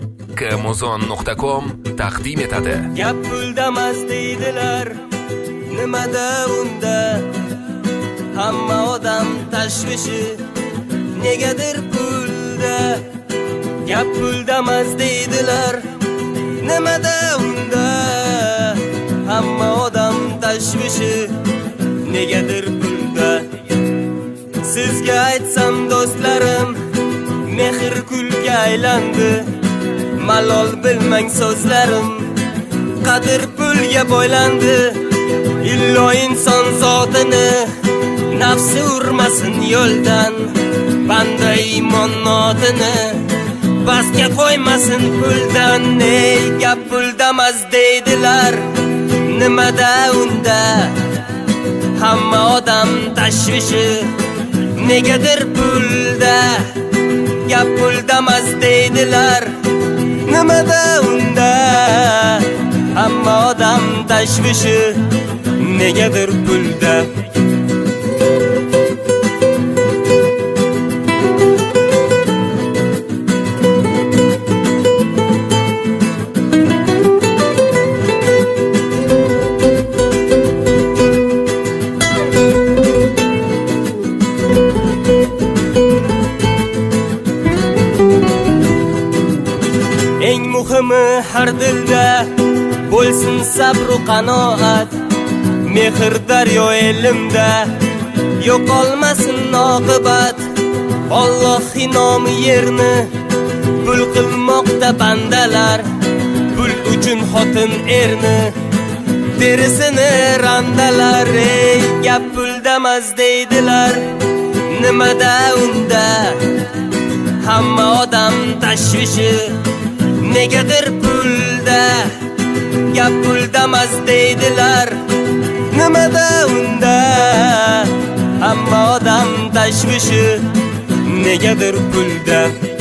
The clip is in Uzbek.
Kmozon.com taqdim etadi. Gap puldamas deydilar, nimada unda? Hamma odam tashvishi negadir pulda. Gap puldamas deydilar, nimada unda? Hamma odam tashvishi negadir pulda. Sizga aytsam do'stlarim, mehr kulga aylandi. Malol bilmang so'zlarim, qadr pulga boylandi. Illo inson zotini nafsi urmasin yo'ldan, banda iymon notini pastga qo'ymasin puldan. Ey gap puldamas deydilar, nimada unda? Hamma odam tashvishi negadir pulda. Gap puldamas deydilar, nimada unda? Hamma odam tashvishi negadir pulda. Eng muhimi har dilda bo'lsin sabr va qanoat. Mehr daryo elimda yo'qolmasin oqibat. Alloh inomi yerni pul qilmoqda bandalar. Pul uchun xotin erni terisini randalar. Ey gap puldamas deydilar, nimada unda? Hamma odam tashvishi negadir pulda. Gap puldamas deydilar, nimada unda? Hamma odam tashvishi negadir pulda.